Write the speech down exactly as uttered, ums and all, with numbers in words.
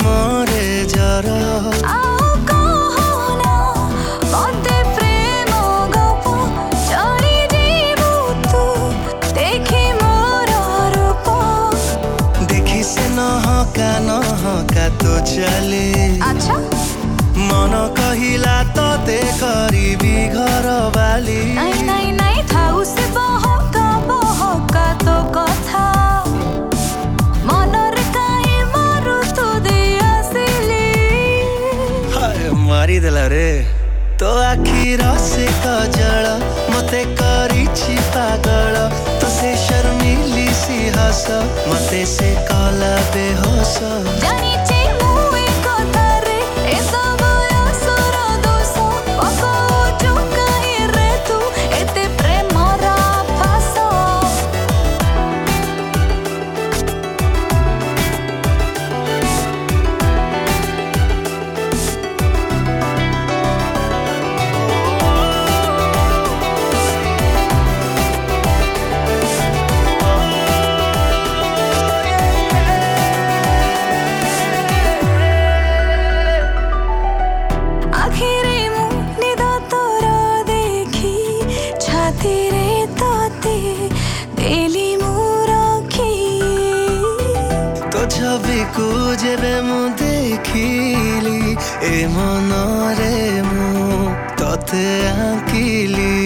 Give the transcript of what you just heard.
मोरे जरा का तो चले अच्छा मन कहिला तो ते करीबी घर वाली नहीं नहीं नहीं था उसे बहका बहका तो कथा मनर काहे मारू तू दिया सिली हाय मारी देला रे तो आखिर से कजल मते करी छि पागल तो से शर्मिली सी हस मते से कला बेहोश जानी चे मुए कथा रे ए सब असर दोष पको चुकाई रे तू एते प्रेम रा फास छवि को जेबे मु देखिली ए मन रे मु तते आंकिली